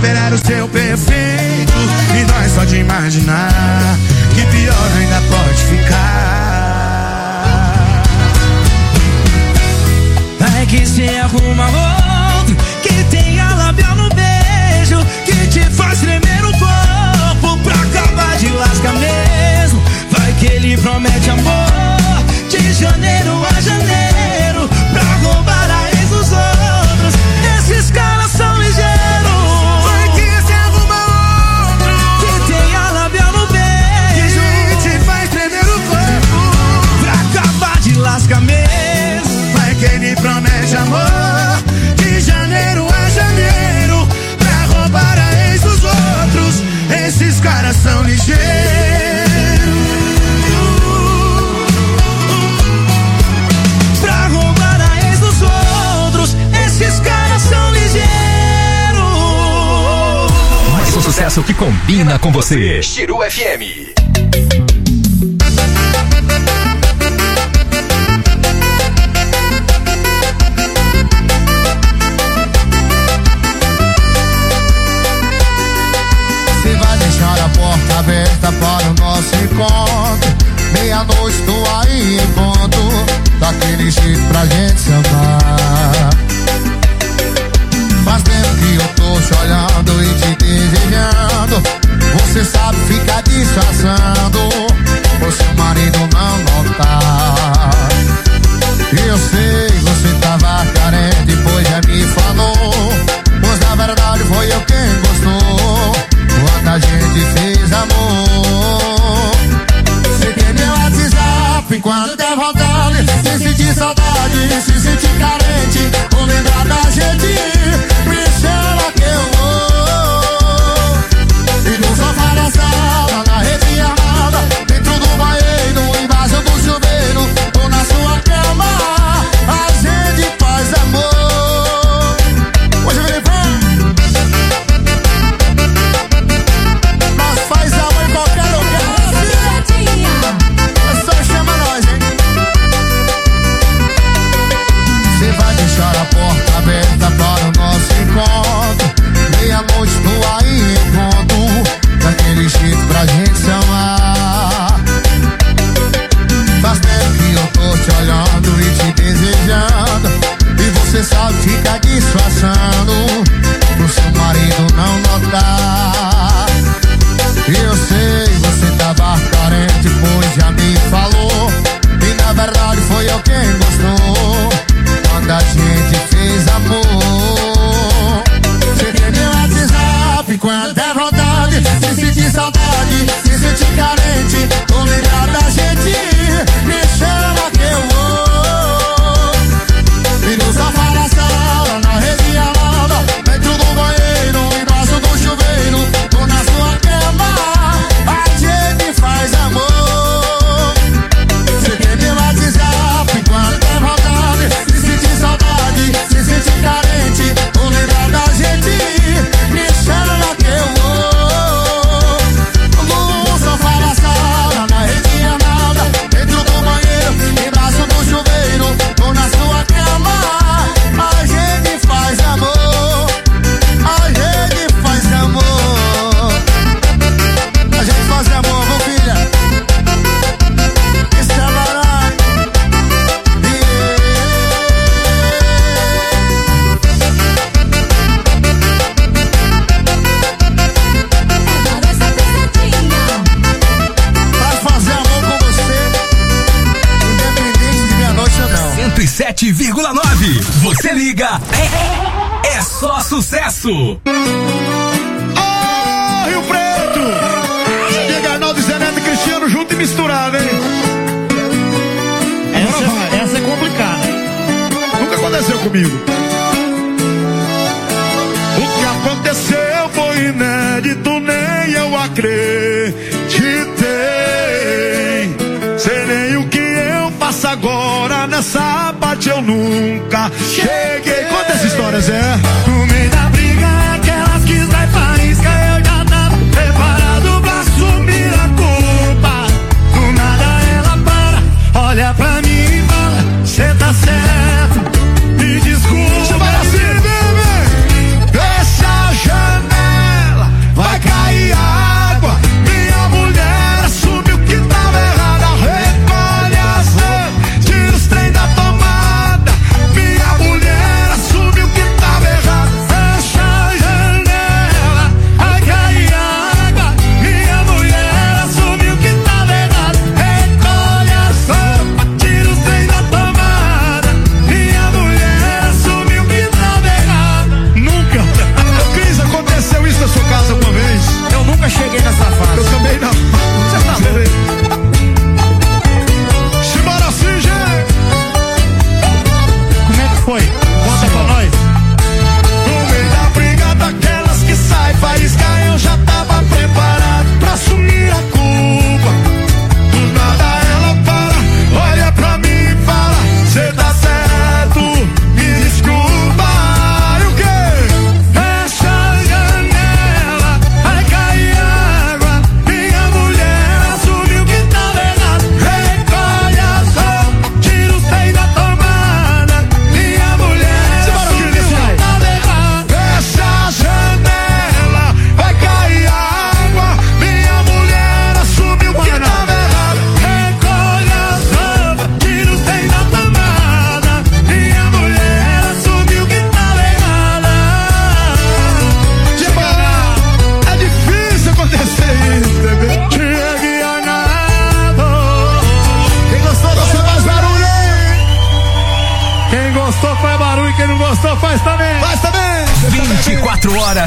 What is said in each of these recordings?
superar o seu perfeito. E dói só de imaginar que pior ainda pode ficar. Vai que cê arruma outro que tenha labial no beijo, que te faz tremer o corpo pra acabar de lascar mesmo. Vai que ele promete amor de janeiro a janeiro pra roubar a ex dos outros. Esses caras são ligeiros. Vai que cê arruma outro que tenha labial no beijo, que te faz tremer o corpo pra acabar de lascar mesmo. Vai que ele promete amor de janeiro a janeiro pra roubar a ex dos outros. Esses caras são ligeiros. Pra roubar a ex dos outros. Esses caras são ligeiros. Mais um sucesso que combina com você. Chiru FM. A porta aberta para o nosso encontro. Meia-noite tô aí em ponto, daquele jeito pra gente se amar. Faz tempo que eu tô te olhando e te desejando. Você sabe ficar disfarçando por seu marido não notar. Eu sei, você tava carente, pois já me falou. Pois na verdade foi eu quem gostou quando a gente fez amor. Você tem meu WhatsApp quando der vontade, se sentir saudade, se sentir carente, ou lembrar da gente, me chama que eu vou. E no sofá da sala, na rede armada, dentro do banheiro, embaixo do chuveiro, ou na sua cama, a gente faz amor. Hoje eu virei fã. A porta aberta para o nosso encontro. Meia-noite tô aí em ponto, daquele jeito pra gente se amar. Faz tempo que eu tô te olhando e te desejando, e você sabe ficar disfarçando pro seu marido não notar. Eu sei, você tava carente, pois já me falou. E na verdade foi eu quem gostou quando a gente fez amor. Você tem meu WhatsApp quando der vontade, se sentir saudade, se sentir carente, ou lembrar da gente, me chama que eu vou. E no sofá da sala, na rede armada, dentro do banheiro, embaixo do chuveiro, ou na sua cama, a gente faz amor. Você tem meu WhatsApp quando der vontade, se sentir saudade, se sentir carente, ou lembrar da gente, me chama que eu vou. No sofá da sala, na rede armada, dentro do banheiro, embaixo do chuveiro, ou na sua cama, a gente faz amor. A gente faz amor. A gente faz amor, vamos filha. Isso é barato. Pra fazer amor com você, independente de meia-noite ou não. 107,9. Você liga. É só sucesso. Oh, Rio Preto! Chega Arnaldo, Zé Neto e Cristiano junto e misturado, hein? Essa é complicada. Nunca aconteceu comigo. O que aconteceu foi inédito, nem eu acreditei. Sei nem o que eu faço agora, nessa parte eu nunca cheguei. Conta essa história, Zé. No meio da briga, aquelas que sai faísca, eu já tava preparado pra assumir a culpa. Do nada ela para, olha pra mim e fala, cê tá certo, me desculpa. Deixa a janela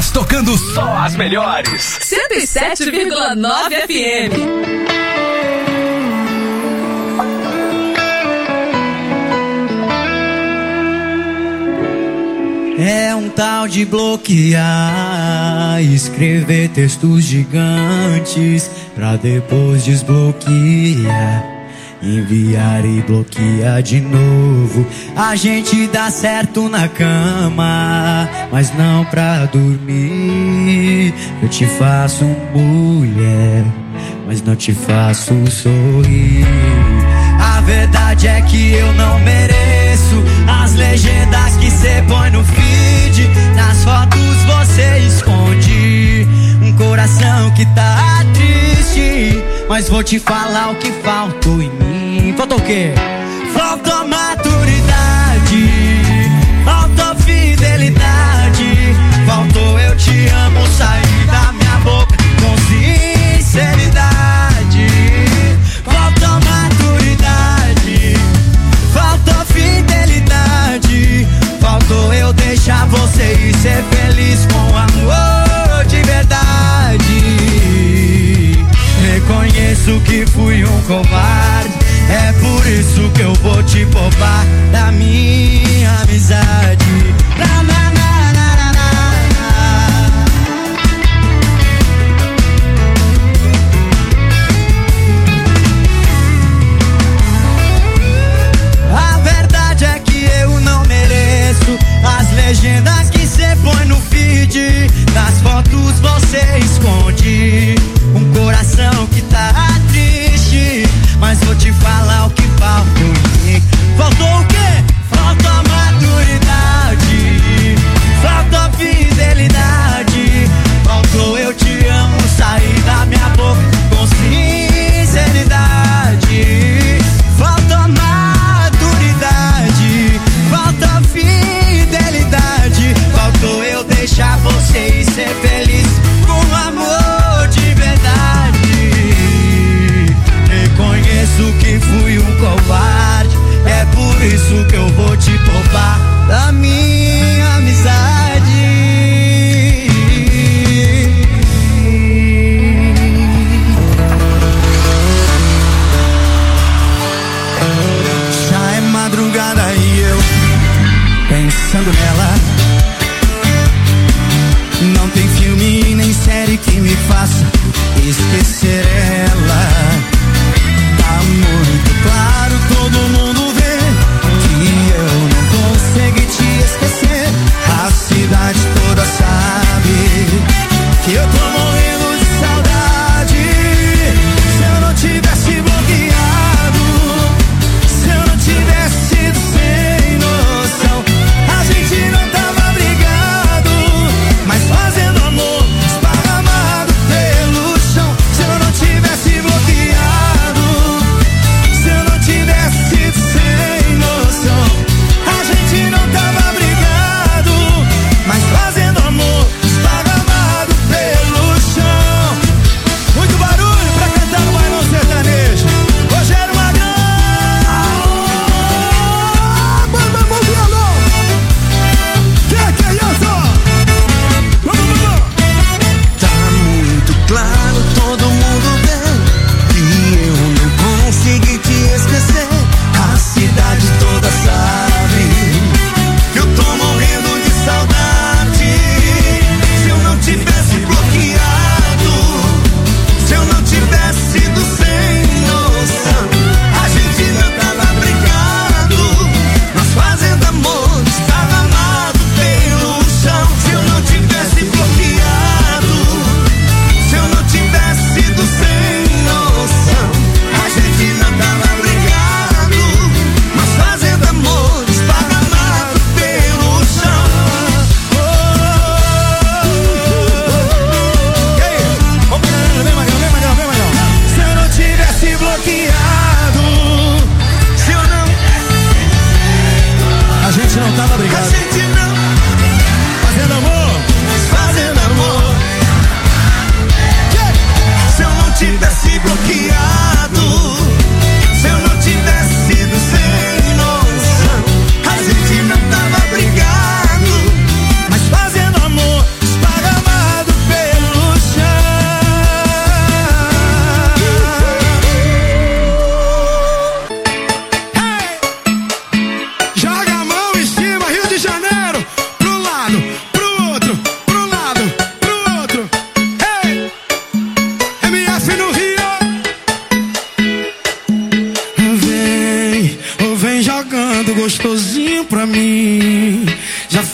Estamos tocando só as melhores. 107,9 FM. É um tal de bloquear, escrever textos gigantes pra depois desbloquear, enviar e bloquear de novo. A gente dá certo na cama, mas não pra dormir. Eu te faço mulher, mas não te faço sorrir. A verdade é que eu não mereço as legendas que cê põe no feed. Nas fotos você esconde um coração que tá triste. Mas vou te falar o que faltou em mim. Faltou o quê? Faltou maturidade, faltou fidelidade, faltou eu te amo sair da minha boca com sinceridade. Faltou maturidade, faltou fidelidade, faltou eu deixar você ir ser feliz com amor de verdade. Reconheço que fui um covarde, é por isso que eu vou te poupar da minha amizade. A verdade é que eu não mereço as legendas que cê põe no feed. Nas fotos você esconde um coração que tá triste. Mas vou te falar o que faltou em mim. Faltou o quê? Faltou maturidade, faltou fidelidade, faltou eu te amo sair da minha boca com sinceridade. Faltou maturidade, faltou fidelidade, faltou eu deixar você ir ser feliz com amor de verdade. Reconheço que fui um covarde, é por isso que eu vou te poupar da minha amizade. Já é madrugada e eu pensando nela. Não tem filme nem série que me faça esquecer ela. Tá muito claro, todo mundo vê que eu não consegui te esquecer. A cidade toda sabe que eu tô morrendo de saudade. Se eu não tivesse bloqueado, se eu não tivesse sido sem noção, a gente não tava brigado, mas fazendo amor esparramado pelo chão. Se eu não tivesse bloqueado,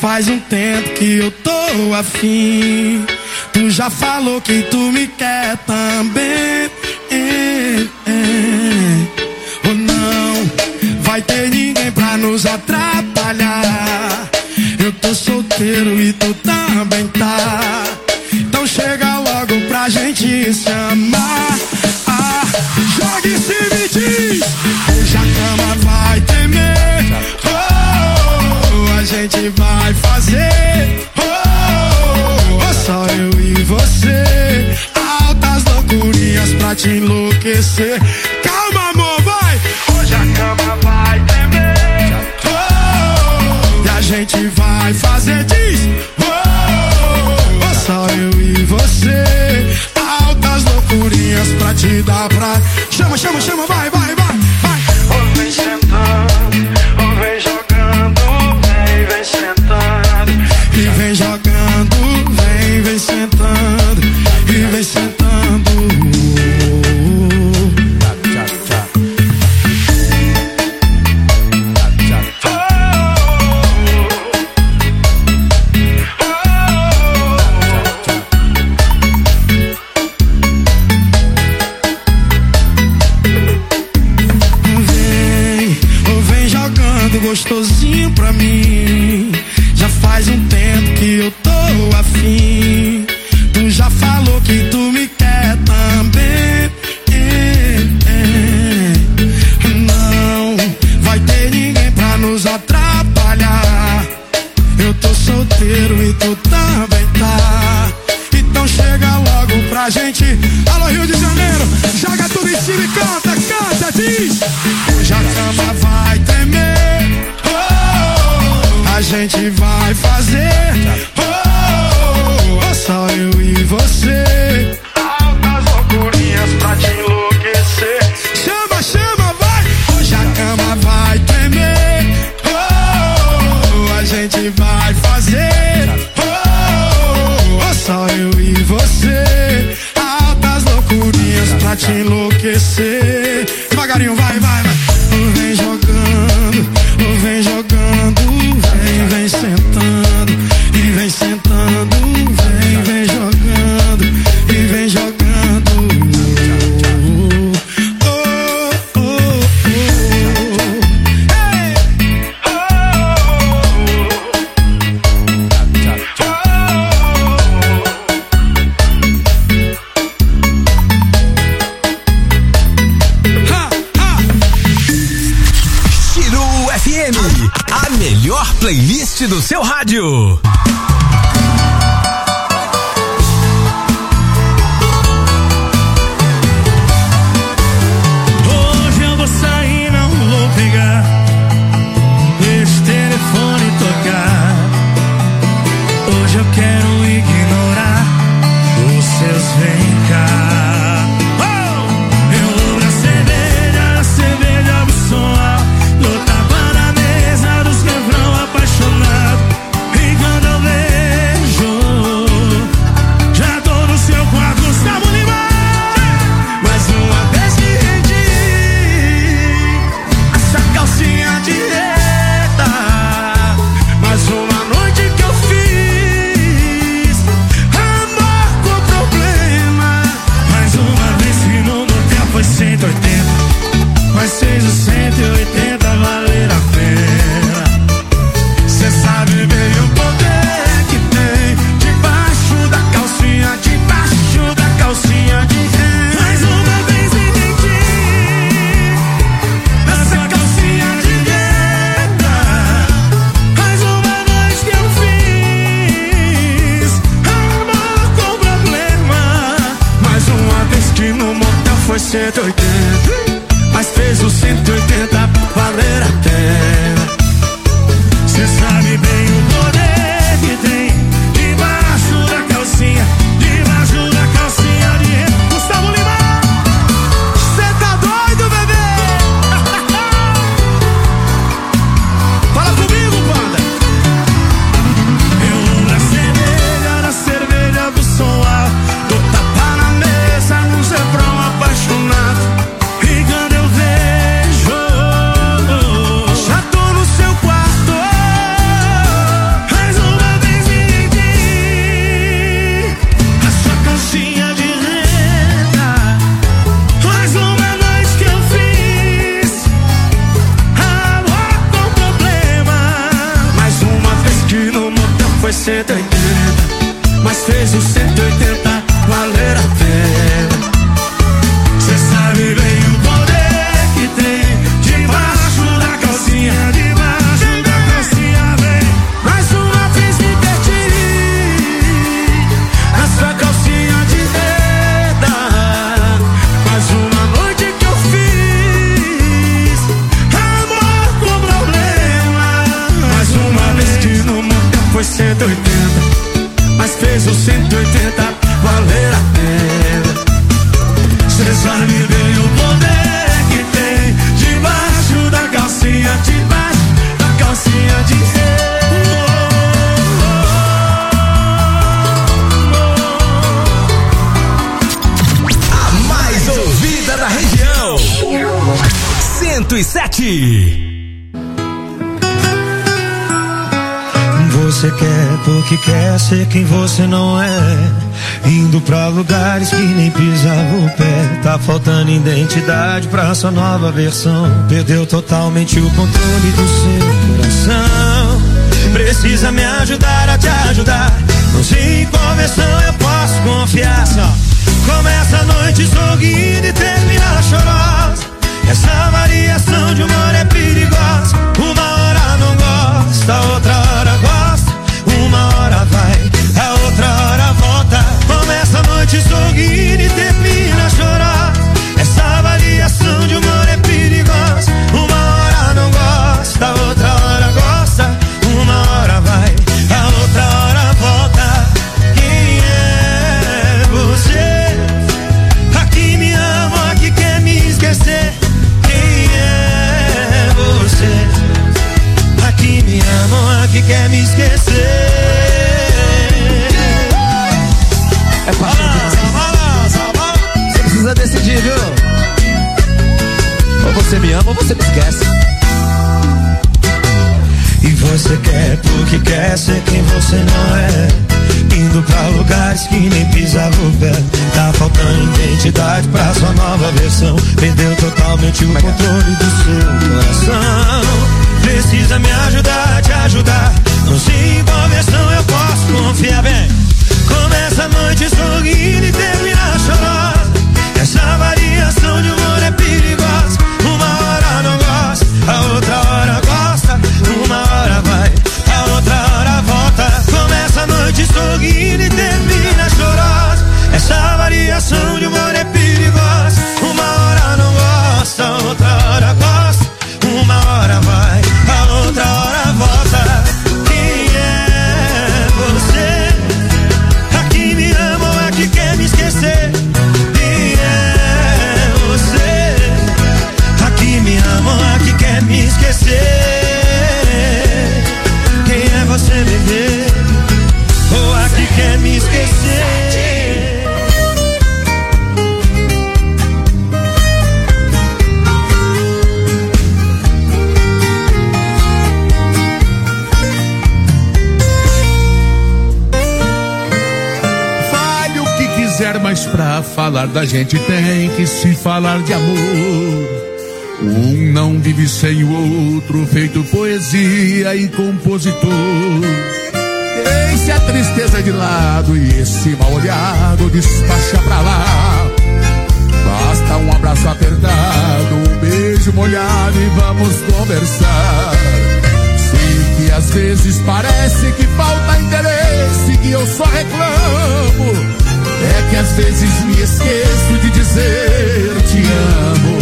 faz um tempo que eu tô afim. Tu já falou que tu me quer também. Ou não vai ter ninguém pra nos atrapalhar. Eu tô solteiro e tu também tá. Então chega logo pra gente se amar. Joga e se me diz, hoje a cama vai tremer. A gente vai fazer só eu e você. Altas loucurinhas pra te enlouquecer. Calma, amor, vai. Hoje a cama vai tremer. E a gente vai fazer, diz, só eu e você. Altas loucurinhas pra te dar pra... Chama, chama, chama, vai, vai, vai, vai. Ou vem sentando, ou vem jogando. Vem, vem sentando. E vem jogando, vem, vem sentando. E vem sentando. Gostosinho pra mim. Já faz um tempo que eu tô afim. Tu já falou que tu me quer também. Não vai ter ninguém pra nos atrapalhar. Eu tô solteiro e tu também tá. Então chega logo pra gente. Alô, Rio de Janeiro, joga tudo em cima e canta, canta, diz. Hoje a cama vai tremer. A gente vai fazer só eu e você. Altas loucurinhas pra te enlouquecer. Chama, chama, vai. Hoje a cama vai tremer. A gente vai fazer só eu e você. Altas loucurinhas pra te enlouquecer. Devagarinho, vai, vai, vai. Vem jogando, vem jogando. Vem, vem sentando, e vem sentando, vem, vem jogando, e vem jogando. Oh, oh, oh. Hey. Chiru FM, a melhor playlist do seu rádio. Hoje eu vou sair, não vou pegar. Deixa o telefone tocar. Hoje eu quero ignorar os seus vem cá. Eu vou pra cerveja, cerveja do som alto. Tapa na mesa dos refrão apaixonado. E quando eu vejo, já tô no seu quarto, Gustavo Lima. Mais uma vez que rendi essa calcinha de reta. Mais uma noite que eu fiz amor com problema. Mais uma vez que no motel foi 180. Mas fez os 180 valer a pena. Cê sabe bem o poder que tem debaixo da calcinha, debaixo da calcinha de renda. Mais uma vez entendi essa calcinha de renda. Mais uma noite que eu fiz amor com problema. Mais uma vez que no motel foi 180. Mas fez os 180 valer a pena. Cê sabe bem o poder que tem debaixo da calcinha, debaixo da calcinha de renda. Gustavo Lima, cê tá doido, bebê? Fala comigo, banda. Eu vou na cerveja do som alto. Dou tapa na mesa, num refrão apaixonado. E quando eu vejo, já tô no seu quarto. 180 valer a pena. Cê sabe bem o poder que tem debaixo da calcinha, debaixo da calcinha. Vem mais uma vez me perdi na sua calcinha de seda. Mais uma noite que eu fiz amor com problema. Mais uma vez que no mundo foi 180, mas fez o 180 valer a pena. Cê sabe bem o poder que tem debaixo da calcinha, debaixo da calcinha de A mais ouvida da região. 107. Você quer porque quer ser quem você não é, indo pra lugares que nem pisava o pé. Tá faltando identidade pra sua nova versão, perdeu totalmente o controle do seu coração. Precisa me ajudar a te ajudar, não sei em qual versão eu posso confiar. Começa a noite sorrindo e termina chorosa. Essa variação de humor é perigosa. Uma hora não gosta, outra hora gosta. Uma hora vai, a outra hora volta. Começa a noite sorrindo e termina chorosa. Essa variação de humor é perigosa. Uma hora não gosta, outra hora gosta. Uma hora vai, a outra hora volta. Quem é você? Aqui me ama, aqui quer me esquecer. Quem é você? Aqui me ama, aqui quer me esquecer. É fácil. Você precisa decidir, viu? Ou você me ama ou você me esquece. E você quer porque quer ser quem você não é, indo pra lugares que nem pisava o pé. Tá faltando identidade pra sua nova versão, perdeu totalmente o controle do seu coração. Precisa me ajudar a te ajudar, não sei em qual versão eu posso confiar. Bem, começa a noite sorrindo e termina chorosa. Essa variação de humor é perigosa. Uma hora não gosta, a outra hora gosta. Uma hora vai, a outra hora volta. Começa a noite sorrindo e termina chorosa. Essa variação de humor é perigosa. Uma hora não gosta, a outra hora gosta. Uma hora vai, a outra hora volta. Quem é você? Aqui me ama ou aqui quer me esquecer? Quem é você? Aqui me ama ou aqui quer me esquecer? Quem é você, bebê? Ou aqui quer me esquecer? Mas pra falar da gente tem que se falar de amor. Um não vive sem o outro, feito poesia e compositor. Deixe a tristeza de lado e esse mal olhado despacha pra lá. Basta um abraço apertado, um beijo molhado e vamos conversar. Sei que às vezes parece que falta interesse, que eu só reclamo. É que às vezes me esqueço de dizer te amo.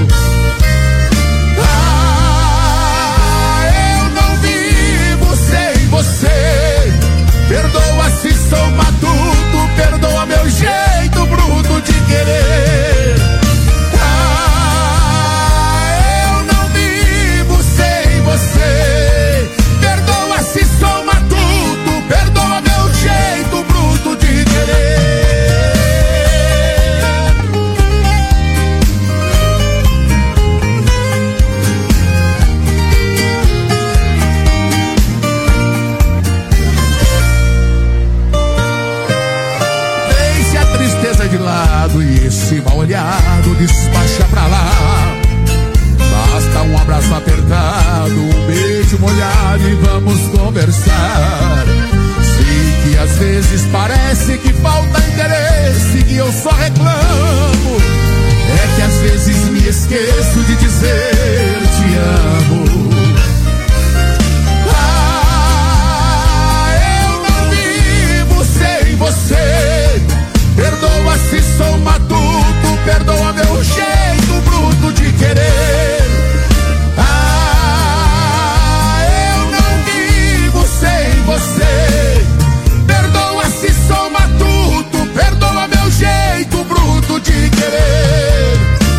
Eu não vivo sem você. Perdoa se sou matuto, perdoa meu jeito bruto de querer. Eu não vivo sem você. Perdoa se sou matuto, perdoa meu jeito bruto de querer. De lado e esse mal olhado despacha pra lá. Basta um abraço apertado, um beijo molhado e vamos conversar. Sei que às vezes parece que falta interesse e eu só reclamo. É que às vezes me esqueço de dizer te amo. Eu não vivo sem você. Perdoa se sou matuto, perdoa meu jeito bruto de querer. Eu não vivo sem você. Perdoa se sou matuto, perdoa meu jeito bruto de querer.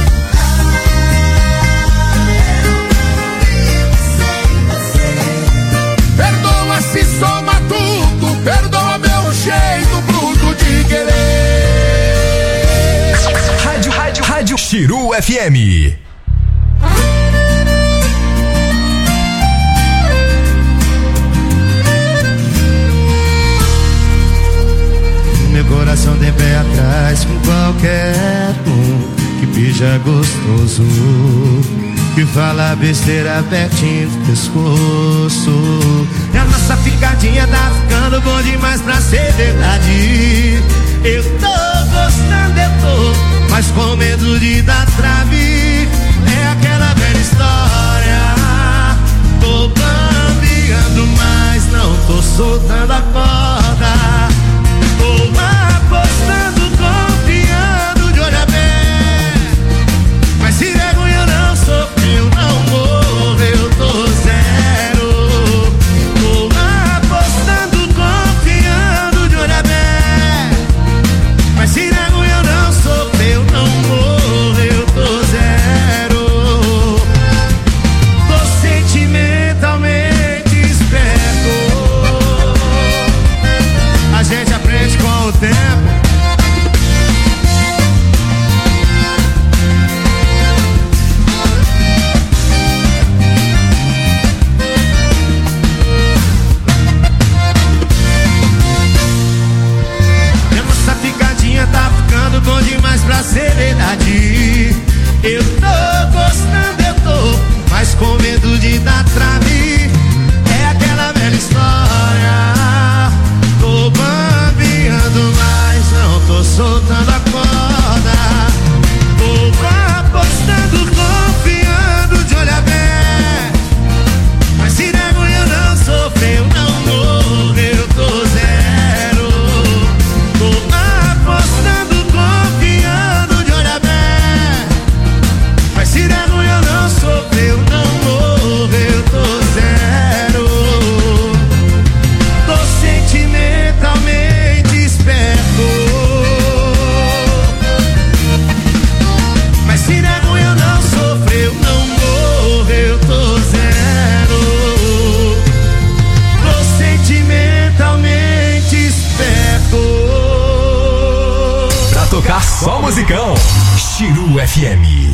Perdoa se sou matuto, perdoa meu jeito bruto de querer. Rádio Chiru FM. Meu coração tem pé atrás com qualquer um que beija gostoso, que fala besteira pertinho do pescoço. E a nossa ficadinha tá ficando bom demais pra ser verdade. Eu tô gostando, eu tô, mas com medo de dar trave. É aquela velha história. Tô bambeando, mas não tô soltando a corda. Tô apostando, confiando de olho aberto, mas se vergonha não sofreu, não morreu, tô zero. Tô apostando, confiando de olho aberto, mas se vergonha não sofreu, não morreu, tô zero. Tô sentimentalmente esperto. A gente aprende com o tempo. Minha nossa ficadinha tá ficando bom demais pra ser verdade. Eu tô gostando, eu tô, mas com medo de dar trave. É aquela velha história. Tô bambeando, mas não tô soltando a corda. Tô apostando, confiando de olho aberto, mas se vergonha não sofreu, não morreu, tô zero. Tô apostando, confiando de olho aberto, mas se vergonha não sofreu, não morreu, tô zero. Tô sentimentalmente esperto, mas se vergonha não sofreu, não morreu, tô zero. Tô sentimentalmente esperto. Pra tocar só musicão, Chiru FM.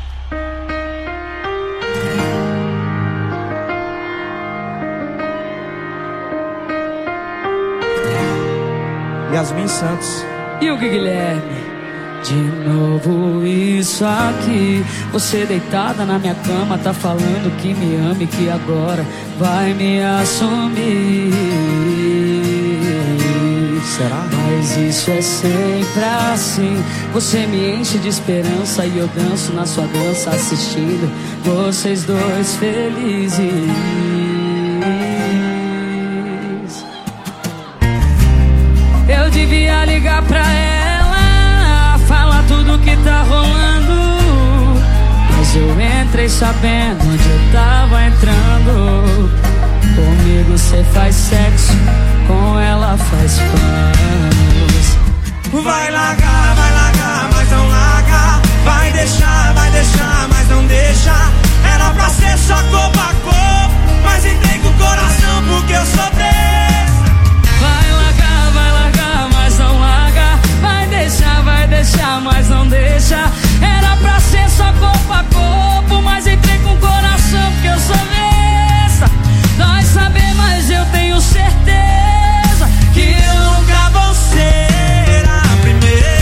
Yasmin Santos. E o Guilherme? De novo isso aqui. Você deitada na minha cama, tá falando que me ama e que agora vai me assumir. Será? Mas isso é sempre assim. Você me enche de esperança e eu danço na sua dança, assistindo vocês dois felizes. Eu devia ligar pra ela, falar tudo que tá rolando, mas eu entrei sabendo onde eu tava entrando. Comigo cê faz sexo, com ela faz planos. Vai largar, mas não larga. Vai deixar, mas não deixa. Era pra ser só corpo a corpo, mas entrei com o coração porque eu sou preso. Vai largar, mas não larga. Vai deixar, mas não deixa. Era pra ser só corpo a corpo, mas entrei com o coração porque eu sou besta. Dói saber, mas eu tenho certeza que eu nunca vou ser a primeira.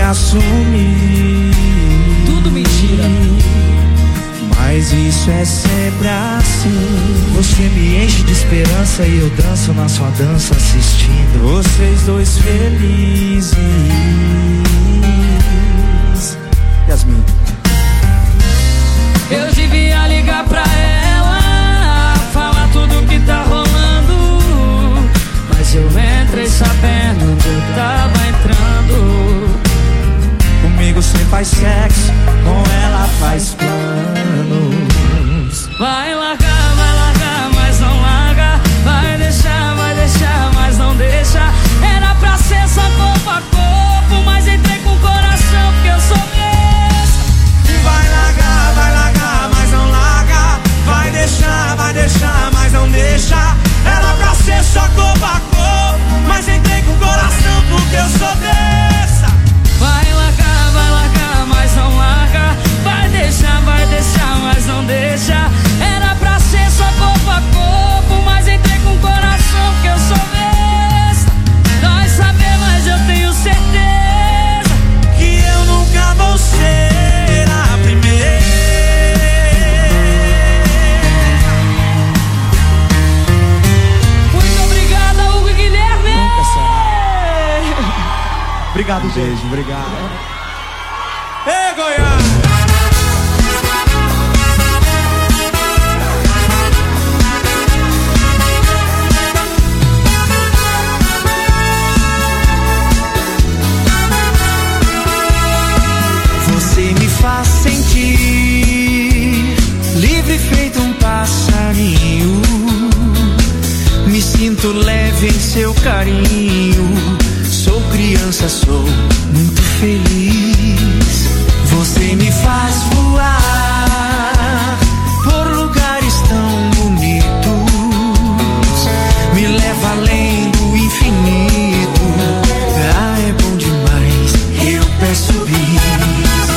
assumir. Tudo mentira. Mas isso é sempre assim. Você me enche de esperança e eu danço na sua dança assistindo vocês dois felizes. Yasmin. Eu devia ligar pra ela, falar tudo que tá rolando, mas eu entrei sabendo onde eu tava entrando. Comigo cê faz sexo, com ela faz planos. Vai largar, mas não larga. Vai deixar, mas não deixa. Era pra ser só corpo a corpo, mas entrei com o coração porque eu sou besta. Vai largar, mas não larga. Vai deixar, mas não deixa. Era pra ser só corpo a corpo, mas entrei com o coração porque eu sou besta. Vai largar, mas não larga. Vai deixar, mas não deixa. Era pra ser só corpo a corpo, mas entrei com o coração porque eu sou besta. Dói saber, mas eu tenho certeza que eu nunca vou ser a primeira. Muito obrigada, Hugo e Guilherme. Nunca será. Obrigado, beijo, obrigado. Ei, Goiás! Você me faz sentir livre feito um passarinho. Me sinto leve em seu carinho. Sou criança, sou muito feliz. Você me faz voar por lugares tão bonitos. Me leva além do infinito. Ah, é bom demais, eu peço bis.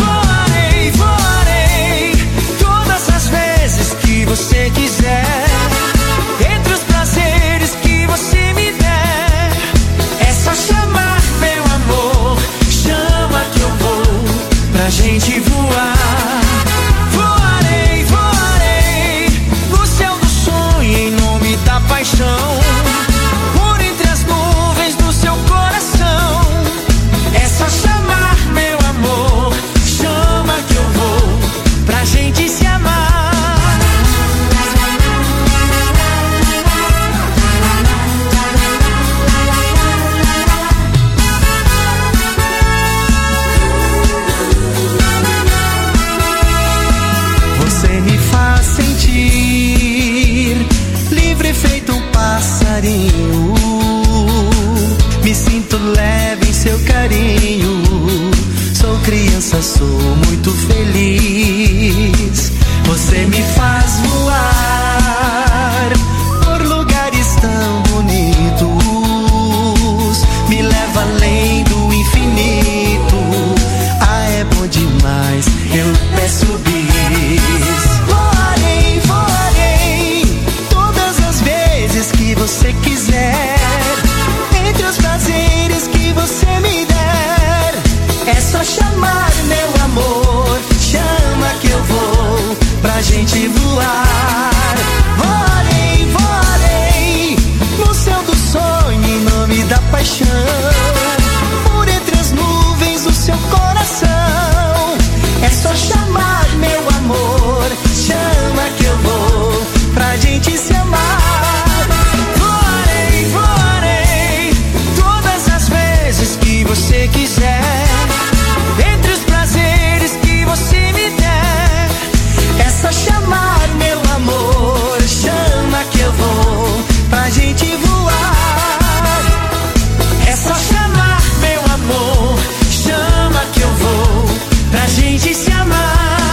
Voarei todas as vezes que você quiser. Entre os prazeres que você me der, é só chamar, meu amor. Chama que eu vou pra gente voar. Voarei no céu do sonho em nome da paixão. Por entre as nuvens do seu coração, é só chamar, meu amor. Chama que eu vou pra gente se amar. Você me faz sentir livre feito um passarinho. Me sinto leve em seu carinho. Sou criança, sou muito feliz. Você me faz voar por lugares tão bonitos. Me leva além do infinito. Ah, é bom demais, eu peço bis. Voarei todas as vezes que você quiser. Entre os prazeres que você me der, é só chamar, meu amor. Chama que eu vou pra gente voar. Voarei no céu do sonho em nome da paixão. Por entre as nuvens do seu coração, é só chamar, meu amor. Chama que eu vou pra gente se amar. Voarei todas as vezes que você quiser. Entre os prazeres que você me der, é só chamar, meu amor. Chama que eu vou pra gente voar. É só chamar, meu amor. Chama que eu vou pra gente se amar.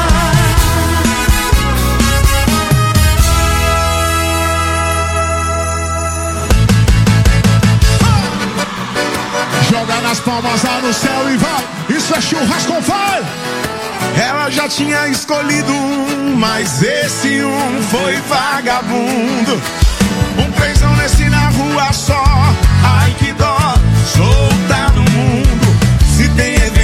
Joga nas palmas lá no céu e vai. Isso é churrasco, vai. Ela já tinha escolhido um, mas esse um foi vagabundo. Um trenzão nesse na rua só. Ai que dó, solta no mundo. Se tem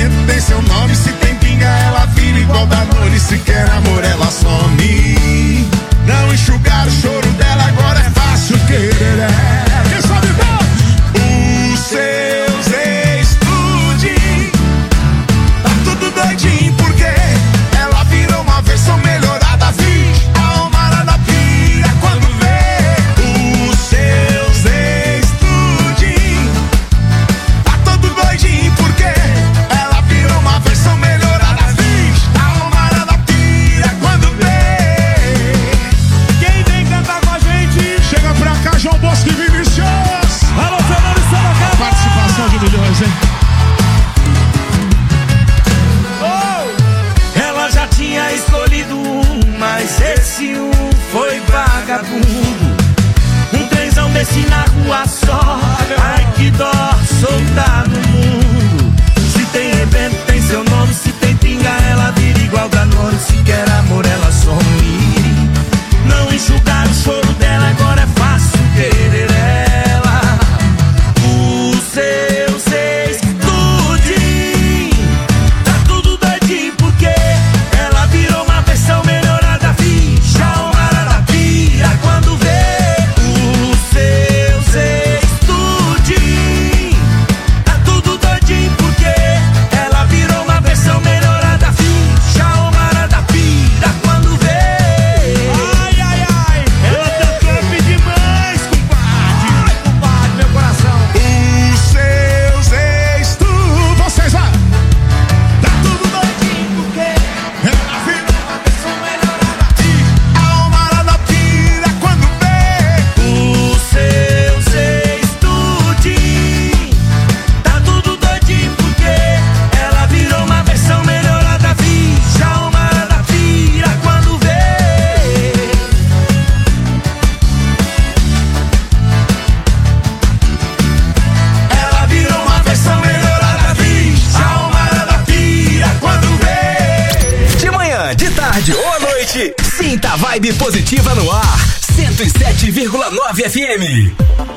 7. Sinta a vibe positiva no ar. 107,9 FM.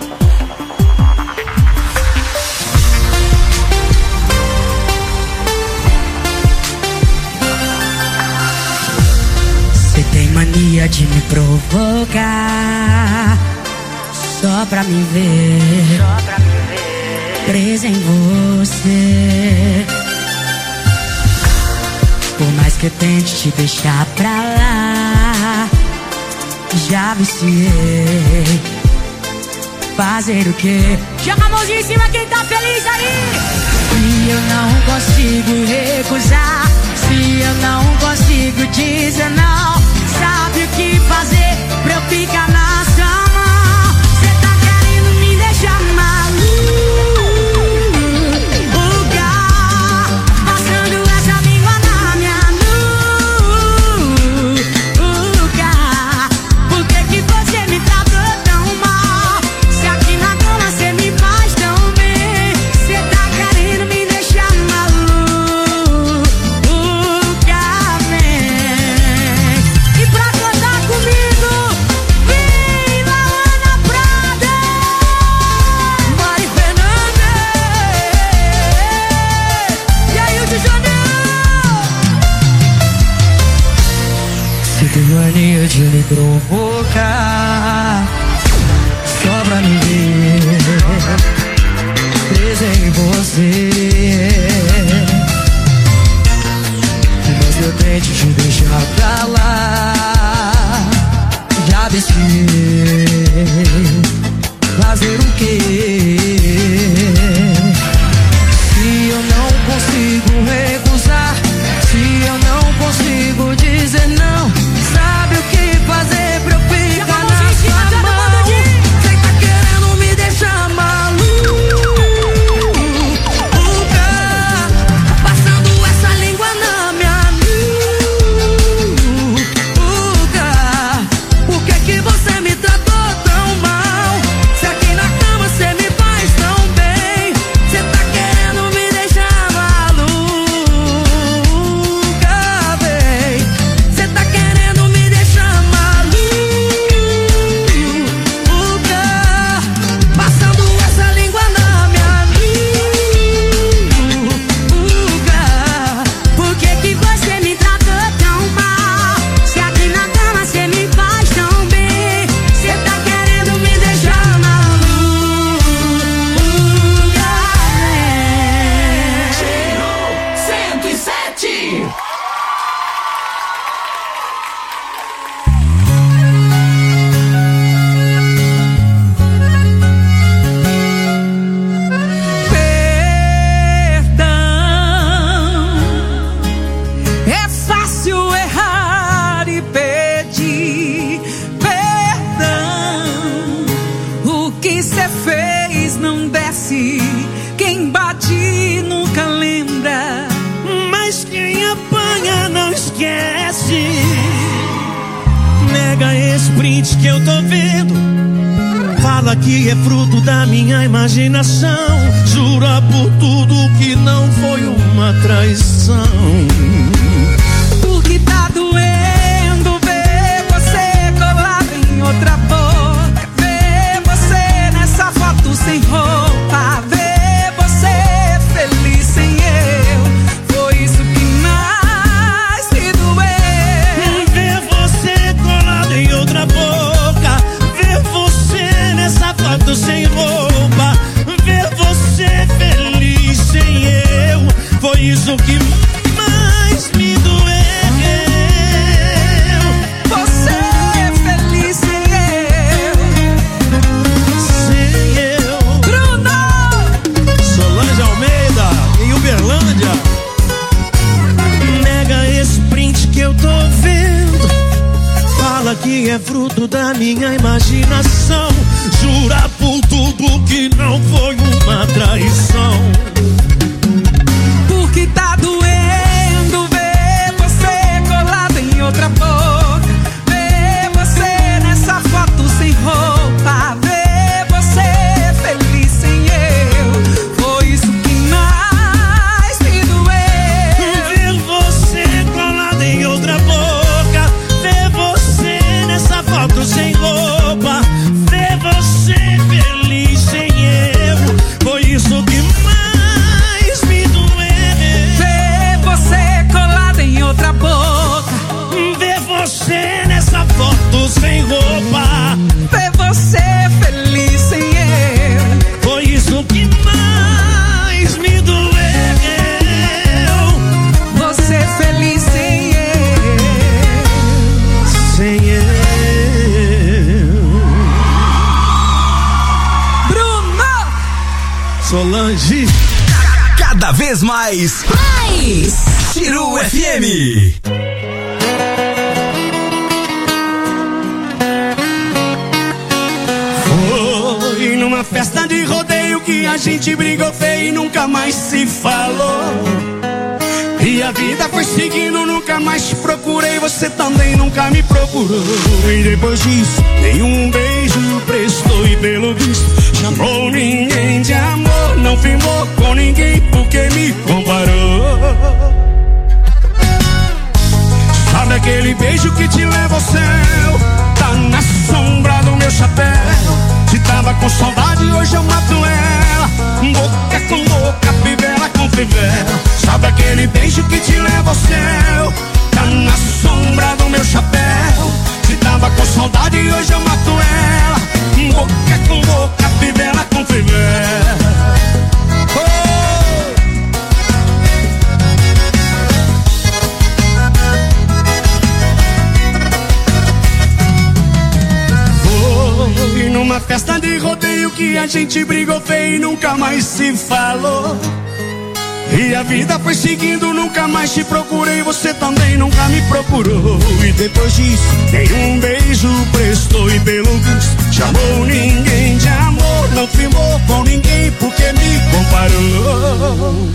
Você tem mania de me provocar só pra me ver presa em você. Por mais que eu tente te deixar pra lá, já viciei. Fazer o quê? Joga a mãozinha em cima quem tá feliz aí. Se eu não consigo recusar, se eu não consigo dizer não, sabe o que fazer pra eu ficar na sua mão? Cê tá querendo me deixar maluca, passando essa língua na minha nuca. Por que que você me tratou tão mal? Se aqui na cama cê me faz tão bem. Cê tá querendo me deixar maluca, vem. E pra cantar comigo, vem Laana Prada, Mari Fernandes e aí o Janeiro. Se tem mania de me provocar só pra me ver presa em você, mas eu tento te deixar pra lá, já viciei. Fazer o quê? Se eu não consigo recusar, se eu não consigo dizer não, sabe o que fazer pra eu ficar na sua mão? Cê tá querendo me deixar maluca, passando essa língua na minha nuca. Por que que você me tratou tão mal? Se aqui na cama cê me faz tão bem. Cê tá querendo me deixar maluca, véi. Cê tá querendo me deixar maluca, passando essa língua na minha nuca. Por que que você me tratou tão mal? Se aqui na cama cê me faz tão bem. Cê tá querendo me deixar maluca, véi. 107. Perdão, é fácil errar e pedir perdão. O que cê fez não desce, quem bate nunca lembra, Mas quem apanha não esquece. Nega esse print que eu tô vendo, fala que é fruto da minha imaginação. Jura por tudo que não foi uma traição. porque tá doendo ver você colado em outra boca, ver você nessa foto sem roupa, ver você feliz sem eu. Foi isso que mais me doeu. Ver você colado em outra boca, ver você nessa foto sem roupa, ver você feliz sem eu. Foi isso que mais me doeu. Você feliz sem eu. Sem eu. Bruno! Solange Almeida, em Uberlândia. Nega esse print que eu tô vendo, fala que é fruto da minha imaginação. Jura por tudo que não foi uma traição. Porque tá doendo ver você colado em outra boca, ver você nessa foto sem roupa, ver você feliz sem eu. Foi isso que mais me doeu. Ver você colado em outra boca, ver Solange. Cada vez mais. Chiru FM. Foi numa festa de rodeio que a gente brigou feio e nunca mais se falou. E a vida foi seguindo, nunca mais te procurei, você também nunca me procurou. E depois disso, nenhum beijo prestou e pelo visto chamou ninguém de amor. Não firmou com ninguém porque me comparou. Sabe aquele beijo que te leva ao céu? Tá na sombra do meu chapéu. Se tava com saudade, hoje eu mato ela. Boca com boca, fivela com fivela. Sabe aquele beijo que te leva ao céu? Tá na sombra do meu chapéu. Se tava com saudade, hoje eu mato ela. Boca com boca, fivela com fivela. Foi numa festa de rodeio que a gente brigou feio e nunca mais se falou. E a vida foi seguindo, nunca mais te procurei, você também nunca me procurou. E depois disso, nenhum beijo prestou e pelo visto chamou ninguém de amor. Não firmou com ninguém porque me comparou.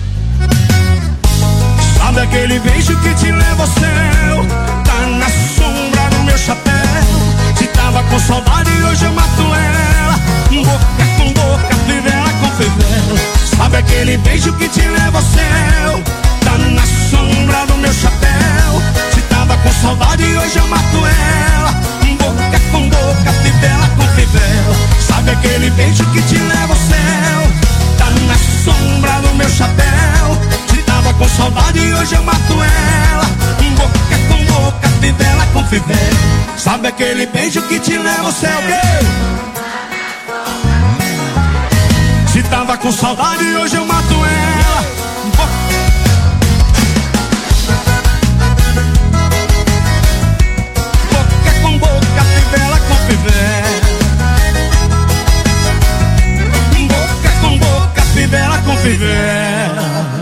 Sabe aquele beijo que te leva ao céu? Tá na sombra do meu chapéu. Se tava com saudade, hoje eu mato ela. Boca com boca, fivela com fivela. Sabe aquele beijo que te leva ao céu? Tá na sombra do meu chapéu. Se tava com saudade, hoje eu mato ela. Boca com boca, fivela com fivela. Sabe aquele beijo que te leva ao céu? Tá na sombra do meu chapéu. Se tava com saudade, hoje eu mato ela. Boca com boca, fivela com fivela. Sabe aquele beijo que te leva ao céu? Se tava com saudade, hoje eu mato ela. Boca com boca, fivela com fivela. Boca com boca, fivela com fivela.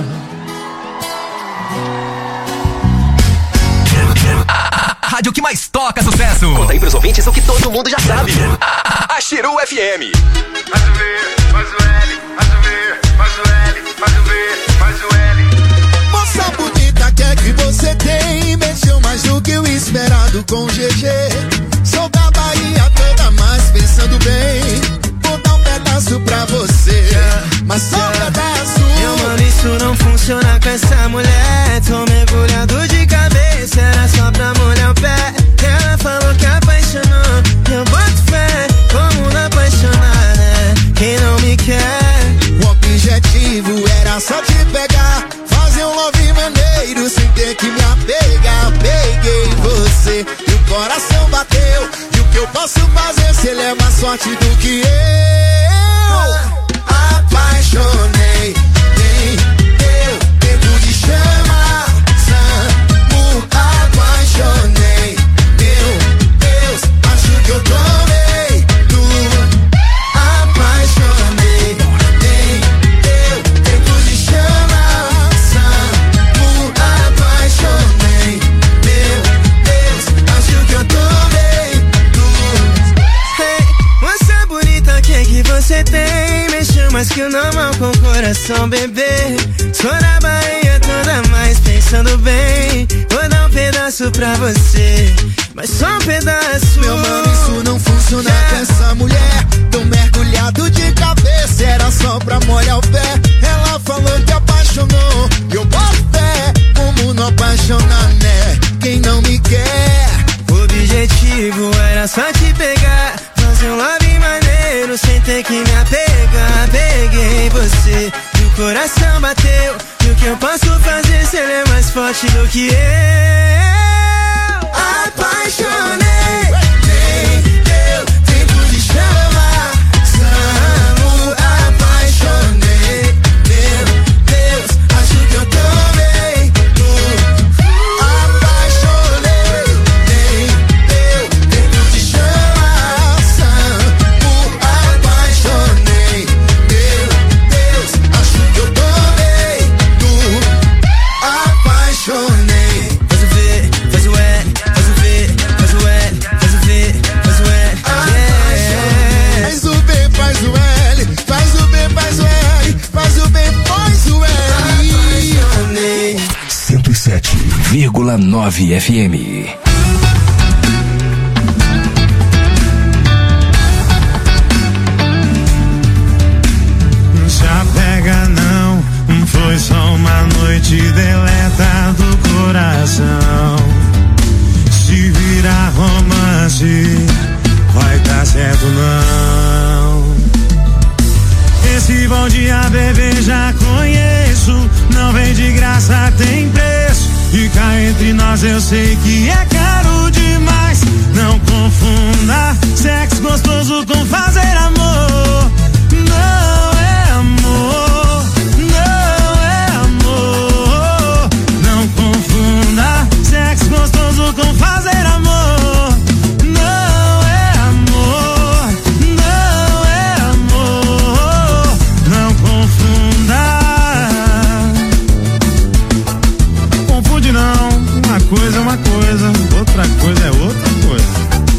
Rádio que mais toca sucesso. Conta aí pros ouvintes o que todo mundo já sabe. A Chiru FM. Faz o V, faz o L, faz o V, faz o L, faz o V, faz o L. Moça bonita, que é que você tem? Mexeu mais do que o esperado com GG. Sou da Bahia toda, mas pensando bem. Vou dar um pedaço pra você, mas só um pedaço. Meu mano, isso não funciona com essa mulher. Tô mergulhado de cabeça, era só pra molhar o pé. Ela falou que apaixonou, eu boto fé. Como não apaixonar, né? Quem não me quer? O objetivo era só te pegar, fazer um love maneiro sem ter que me apegar. Peguei você e o coração bateu. E o que eu posso fazer se ele é mais forte do que eu? Apaixonei, nem eu tempo de chama. Samu, apaixonei. Meu Deus, acho que eu tomei tudo. Apaixonei, nem eu tempo de chama. Samu, apaixonei. Meu Deus, acho que eu tomei tudo. Hey, moça bonita, que você tem? Mexeu mais que o normal com o coração, bebê. Sou da Bahia toda, mas pensando bem. Vou dar um pedaço pra você, mas só um pedaço. Meu mano, isso não funciona com essa mulher. Tô mergulhado de cabeça, era só pra molhar o pé. Ela falou que apaixonou, eu boto fé. Como não apaixonar, né? Quem não me quer? O objetivo era só te pegar, fazer um love maneiro sem ter que me apegar. Peguei você e o coração bateu. E o que eu posso fazer se ele é mais forte do que eu? Apaixonei, nem deu tempo de chamar. Samu, apaixonei. Meu Deus, acho que eu tomei tudo. Apaixonei, nem deu tempo de chamar. Samu, apaixonei. Meu 107,9 FM. Se apega não, foi só uma noite, deleta do coração. Se virar romance, vai dar certo não. Esse bom dia, bebê, já conheço. Não vem de graça, tem preço. E cá entre nós eu sei que é caro demais. Não confunda sexo gostoso com fazer amor. Não é amor, não é amor. Não confunda sexo gostoso com fazer amor. Não é amor, não é amor. Não confunda. Confunde não, uma coisa é uma coisa, outra coisa é outra coisa.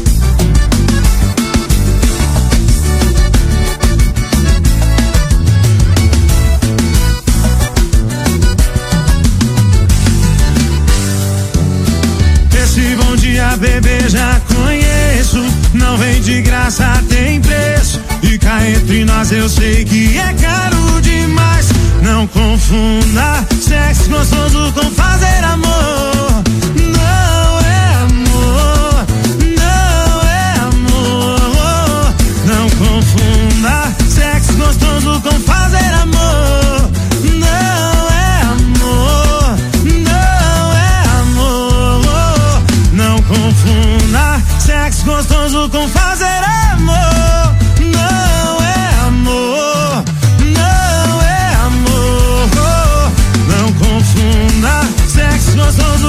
Esse bom dia, bebê, já conheço. Não vem de graça, tem preço. E cá entre nós eu sei que é caro demais. Não confunda sexo gostoso com fazer amor. Não é amor, não é amor. Não confunda sexo gostoso com fazer amor. Não é amor, não é amor. Não confunda sexo gostoso com fazer amor. Não é amor, não é amor. Não confunda sexo gostoso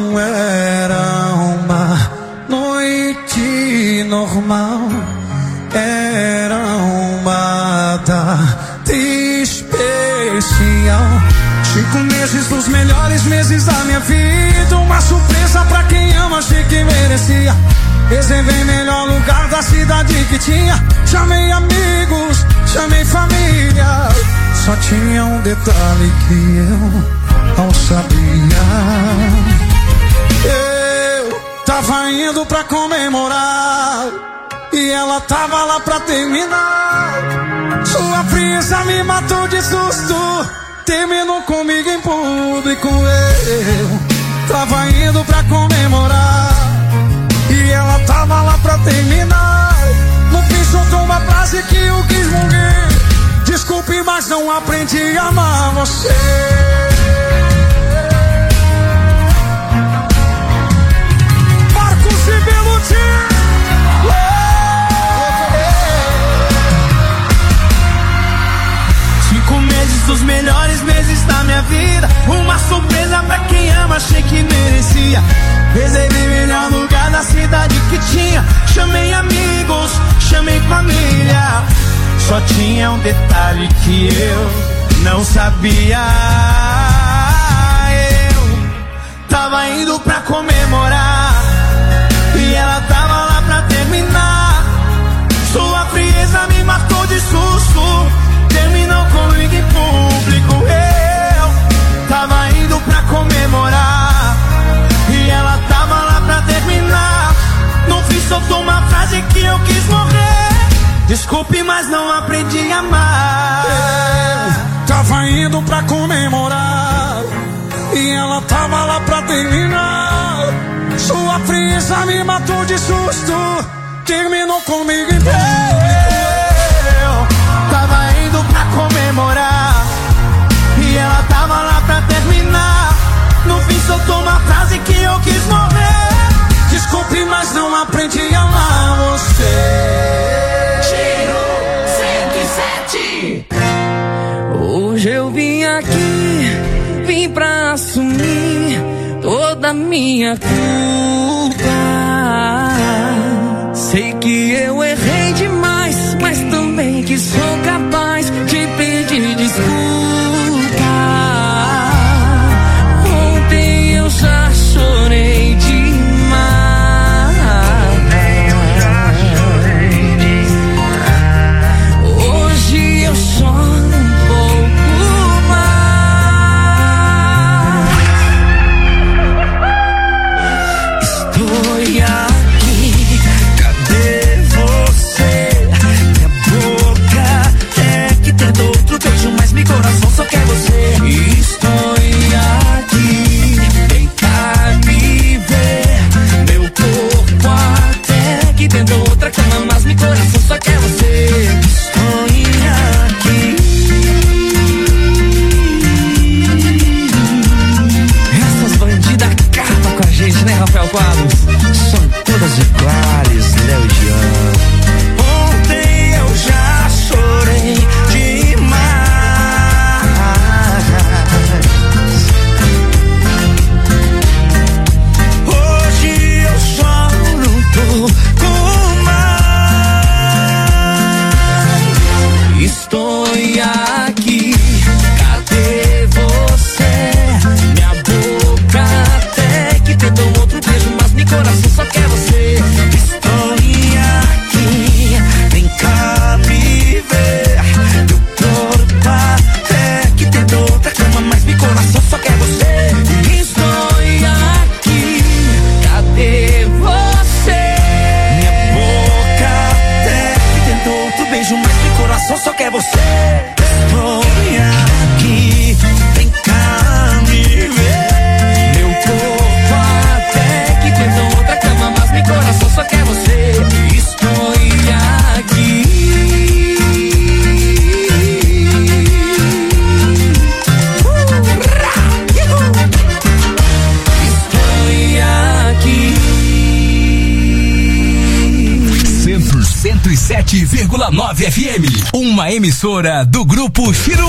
não era uma noite normal, era uma data especial. 5 meses dos melhores meses da minha vida, uma surpresa pra quem ama, achei que merecia. Reservei melhor lugar da cidade que tinha. Chamei amigos, chamei família. Só tinha um detalhe que eu não sabia. Eu tava indo pra comemorar e ela tava lá pra terminar. Sua frieza me matou de susto, terminou comigo em público. Eu tava indo pra comemorar e ela tava lá pra terminar. No fim soltou uma frase que eu quis morrer: desculpe, mas não aprendi a amar você. Marcos e Belucci. 5 meses dos melhores meses da minha vida, uma surpresa pra quem ama, achei que merecia. Reservei melhor lugar da cidade que tinha. Chamei amigos, chamei família. Só tinha um detalhe que eu não sabia. Eu tava indo pra comemorar e ela tava lá pra terminar. Sua frieza me matou de susto, terminou comigo em público. Eu tava indo pra comemorar e ela tava lá pra terminar. No fim soltou uma frase que eu quis morrer: desculpe, mas não aprendi a amar. Eu tava indo pra comemorar e ela tava lá pra terminar. Sua frieza me matou de susto, terminou comigo em público. Eu tava indo pra comemorar e ela tava lá pra terminar. No fim soltou uma frase que eu quis morrer: desculpe, mas não aprendi a amar você. Giro 107. Hoje eu vim aqui, vim pra assumir toda a minha culpa. Sei que eu errei demais, mas também que sou capaz de pedir desculpa. Ontem eu já chorei demais. Hoje eu choro um pouco mais. Estou aqui, cadê você? Minha boca é que tenta outro beijo, mas meu coração só quer você. Estou aqui, vem cá me ver. Meu corpo até que tenta outra cama, mas meu coração só quer você. Estou aqui. Essas bandidas acabam com a gente, né, Rafael Quadros? São todas iguais, Léo Jean. Ontem eu já chorei demais. Hoje eu choro um pouco mais. Estou aqui, cadê você? Minha boca até que tentou outro beijo, mas meu coração só quer você. Estou aqui, vem cá me ver. Meu corpo até que tentou outra cama, mas meu coração só quer você. Estou aqui, cadê você? Minha boca até que tentou outro beijo, mas meu coração só quer você. Estou aqui, vem cá me ver. Meu corpo até que tentou outra cama, mas meu coração só quer você. Estou aqui. Centro 107,9 FM. Uma emissora do Grupo Chiru.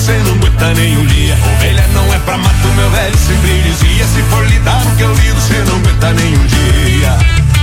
cê não aguenta nem um dia. Ovelha não é pra mato, meu velho sempre dizia. Se for lidar no que eu lido, cê não aguenta nem um dia.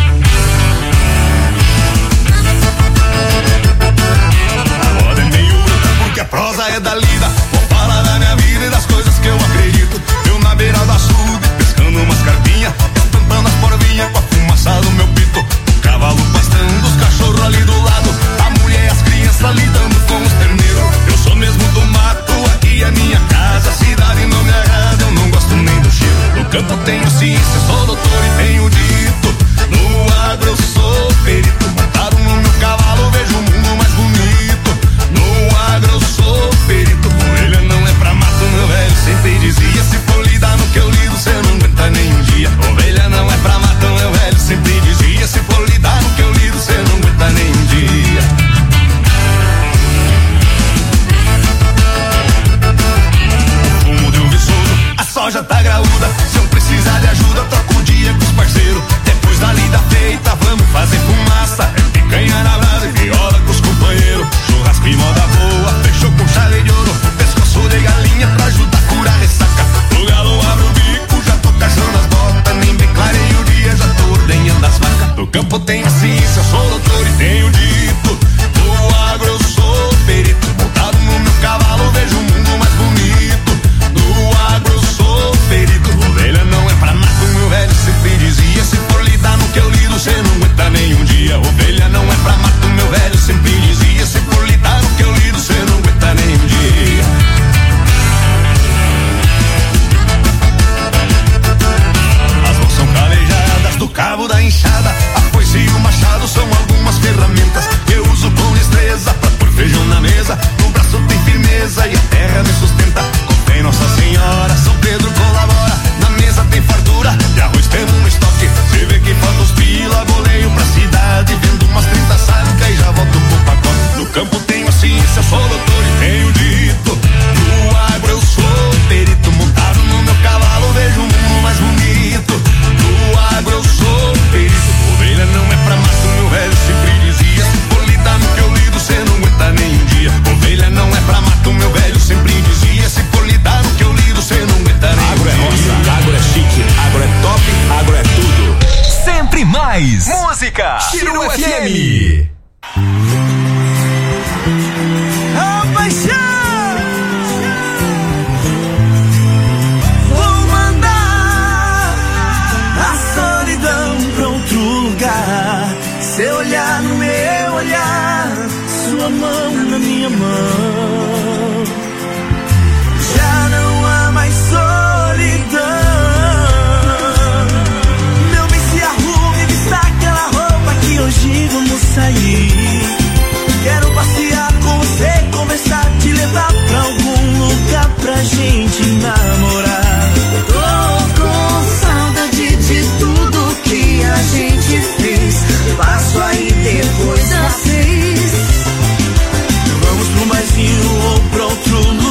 A roda é meio bruta porque a prosa é da lida. Vou falar da minha vida e das coisas que eu acredito. Eu na beira do açude, pescando umas carpinhas, espantando as porvinhas com a fumaça do meu pito. O cavalo pastando, os cachorros ali do lado, a mulher e as crianças lidando com os terneiros. Eu sou mesmo do mato, aqui é minha casa. A cidade não me agrada, eu não gosto nem do cheiro. No campo tenho ciência, sou doutor e tenho dito. No agro eu sou perito, montado no meu cavalo, vejo o mundo mais bonito. No agro eu sou perito, ovelha não é pra mato, meu velho sempre dizia. Se for lidar no que eu lido, cê não aguenta nem um dia. Ovelha não é pra mato, meu velho sempre dizia. Se for lidar no que eu lido, cê não aguenta nem um dia. O fumo deu viçoso, a soja tá graúda. Se eu precisar de ajuda, troco o dia com os parceiros. Depois da lida feita, vamos fazer fumaça. É picanha na brasa e viola com os companheiros. Churrasco e moda boa, fechou com chale de ouro. Pescoço de galinha pra ajudar a curar a ressaca. O galo abre o bico, já tô caçando as botas. Nem bem clarei o dia, já tô ordenhando as vacas. No campo tenho a ciência, eu sou doutor e tenho dito. No agro eu sou perito, montado no meu cavalo, vejo o mundo mais bonito. No agro eu sou perito, ovelha não é pra mato, meu velho sempre dizia. Se for lidar no que eu lido, cê não aguenta nem um dia. Ovelha não é pra mato, meu velho sempre dizia. Se for lidar no que eu lido, cê não aguenta nem um dia. As mãos são calejadas do cabo da enxada, a foice e o machado são algumas ferramentas que eu uso com destreza pra pôr feijão na mesa. No braço tem firmeza e a terra me sustenta. Com fé em Nossa Senhora, São Pedro colabora. Na mesa tem fartura, de arroz temos no estoque. Cê vê que falta os pila, boleio pra cidade, vendo umas 30 sacas e já volto pro pacote. No campo tenho a ciência, sou doutor e tenho dito. No agro eu sou perito, montado no meu cavalo, vejo o mundo mais bonito. No agro eu sou perito, ovelha não é pra mato, meu velho sempre dizia. Se for lidar no que eu lido, cê não aguenta nem um dia. Ovelha não é pra mato, meu velho sempre dizia. Se for lidar no que eu lido, cê não aguenta nem um dia. Agro é roça, agro é chique, agro é top, agro é tudo. Sempre mais música. Chiru FM.